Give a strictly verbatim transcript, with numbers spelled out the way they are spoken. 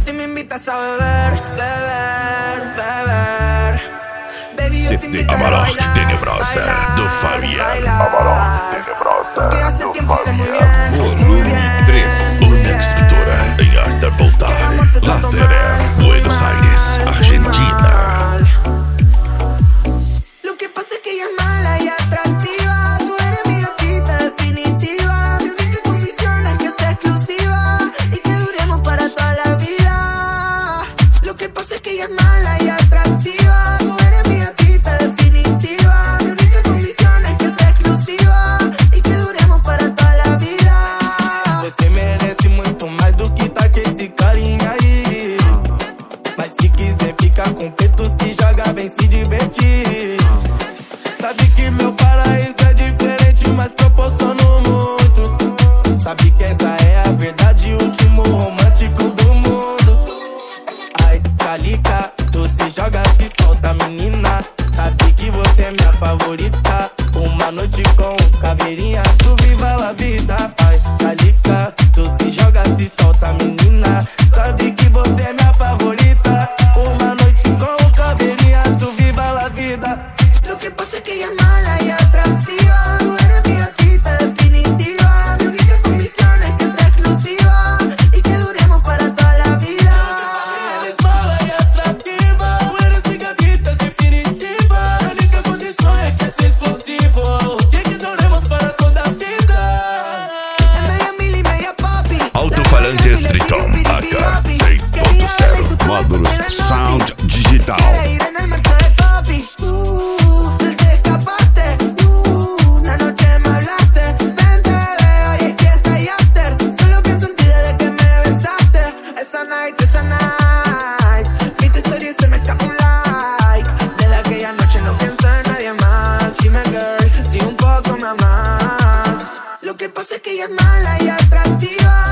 si me invitas a beber, beber, beber. Baby, yo te invito a bailar, Tenebrosa do Fabian. porque hace tiempo sé muy bien, muy Volume bien. três. Una Estrutura em alta voltaje. Lateral, Buenos Aires, Argentina. Lo que pasa es que ella es mala y atractiva. Tú eres mi gatita definitiva. Mi única condición es que sea exclusiva y que duremos para toda la vida. Lo que pasa es que ella es mala y atractiva. Tú eres mi gatita definitiva. Mi única condición es que sea exclusiva y que duremos para toda la vida. Você merece muito mais do que tá com esse carinha aí. Mas se quiser ficar com preto, se joga, vem se divertir. Sabe que meu paraíso é diferente, mas proporciono muito. Sabe que essa é a verdade, o último romântico do mundo. Ai, Calica, tu se joga, se solta, menina. Sabe que você é minha favorita. Uma noite com caveirinha, tu viva a vida. Ai, Calica, tu se joga, se solta, menina. Sabe que você é minha favorita. Uma noite com caveirinha, tu viva a vida. Lo que pasa es que ella es mala y atractiva. Tú eres mi gatita definitiva. Mi única condición es que sea exclusiva y que duremos para toda la vida. Eres mala y atractiva. Tú eres mi gatita definitiva. La única condición es que sea exclusivo y que duremos para toda la vida. Es media mil y media papi. Alto-falante Streeton, A K seis ponto zero. Módulos Sound Digital. Quiere ir en el mercado de papi. Uh, te escapaste. Uh, una noche me hablaste. Vente, bebé, hoy hay fiesta y after. Solo pienso en ti desde que me besaste. Esa night, esa night. Vi tu historia y se me escapó un like. Desde aquella noche no pienso en nadie más. Dime, girl, si un poco me amas. Lo que pasa es que ella es mala y atractiva.